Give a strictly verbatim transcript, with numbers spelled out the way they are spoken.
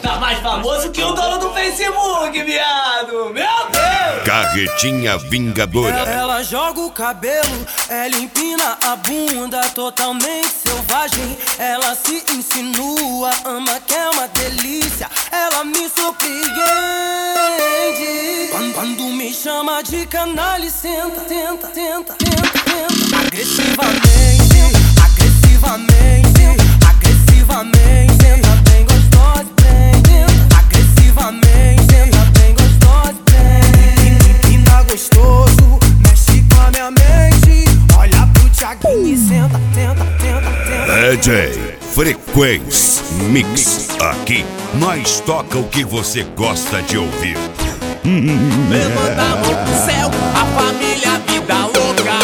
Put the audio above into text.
Tá mais famoso que o dono do Facebook, viado! Meu Deus! Carretinha Vingadora. Ela, ela joga o cabelo, ela empina a bunda, totalmente selvagem. Ela se insinua, ama que é uma delícia. Ela me surpreende. Quando, quando me chama de canalha, senta, tenta, tenta, tenta, tenta. Agressivamente, agressivamente, agressivamente. Ela bem gostosa, bem, tenta. Agressivamente, ela bem gostosa, bem. Empina gostoso, mexe com a minha mente. Olha pro Thiaguinho e senta, tenta, tenta, tenta. D J Frequência Mix. Aqui nós toca o que você gosta de ouvir. Levanta a mão pro céu, a família vida louca.